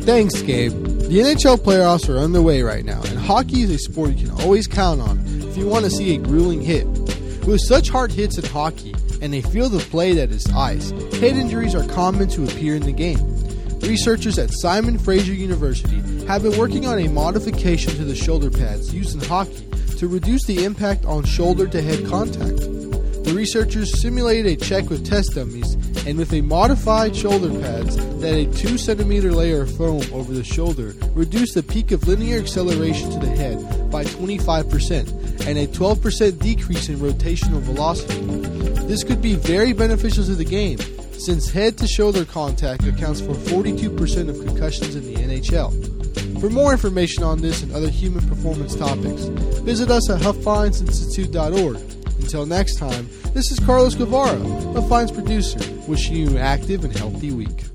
Thanks, Gabe. The NHL playoffs are underway right now, and hockey is a sport you can always count on if you want to see a grueling hit. With such hard hits in hockey and a field of play that is ice, head injuries are common to appear in the game. Researchers at Simon Fraser University have been working on a modification to the shoulder pads used in hockey to reduce the impact on shoulder-to-head contact. The researchers simulated a check with test dummies, and with a modified shoulder pads that a 2 centimeter layer of foam over the shoulder reduced the peak of linear acceleration to the head by 25% and a 12% decrease in rotational velocity. This could be very beneficial to the game, since head-to-shoulder contact accounts for 42% of concussions in the NHL. For more information on this and other human performance topics, visit us at HuffScienceInstitute.org. Until next time, this is Carlos Guevara, a Fines producer, wishing you an active and healthy week.